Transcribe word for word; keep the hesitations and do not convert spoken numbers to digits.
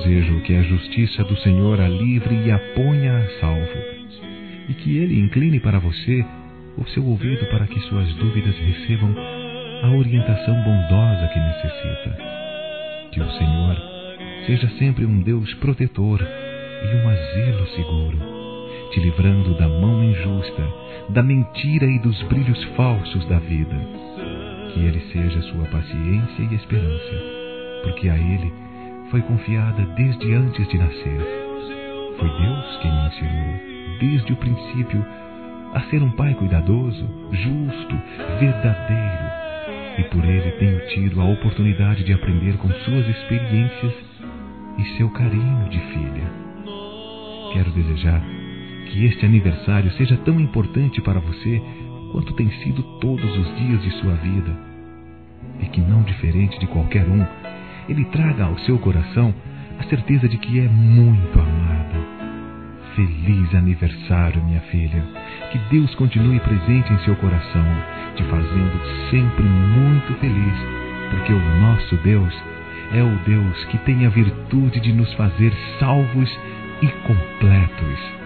desejo que a justiça do Senhor a livre e a ponha a salvo, e que Ele incline para você o seu ouvido para que suas dúvidas recebam a orientação bondosa que necessita. Que o Senhor seja sempre um Deus protetor e um asilo seguro, te livrando da mão injusta, da mentira e dos brilhos falsos da vida. Que Ele seja sua paciência e esperança, porque a Ele foi confiada desde antes de nascer. Foi Deus quem me ensinou, desde o princípio, a ser um pai cuidadoso, justo, verdadeiro, e por Ele tenho tido a oportunidade de aprender com suas experiências e seu carinho de filha. Quero desejar que este aniversário seja tão importante para você quanto tem sido todos os dias de sua vida, e que, não diferente de qualquer um, ele traga ao seu coração a certeza de que é muito amada. Feliz aniversário, minha filha. Que Deus continue presente em seu coração, te fazendo sempre muito feliz, porque o nosso Deus é o Deus que tem a virtude de nos fazer salvos e completos.